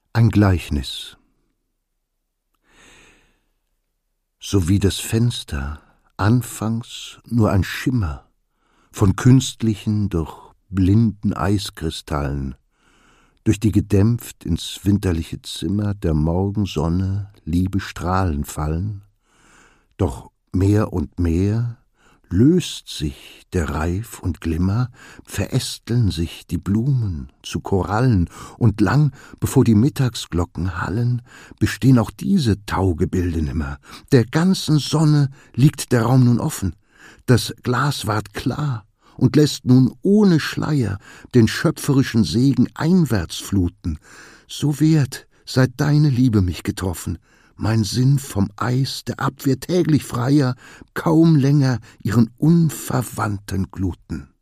Ein Gleichnis. So wie das Fenster anfangs nur ein Schimmer von künstlichen, doch blinden Eiskristallen durch die gedämpft ins winterliche Zimmer der Morgensonne liebe Strahlen fallen, doch mehr und mehr löst sich der Reif und Glimmer, verästeln sich die Blumen zu Korallen, und lang, bevor die Mittagsglocken hallen, bestehen auch diese Taugebilde nimmer. Der ganzen Sonne liegt der Raum nun offen, das Glas ward klar und lässt nun ohne Schleier den schöpferischen Segen einwärts fluten. So wehrt, seit deine Liebe mich getroffen, mein Sinn vom Eis der Abwehr täglich freier, kaum länger ihren unverwandten Gluten.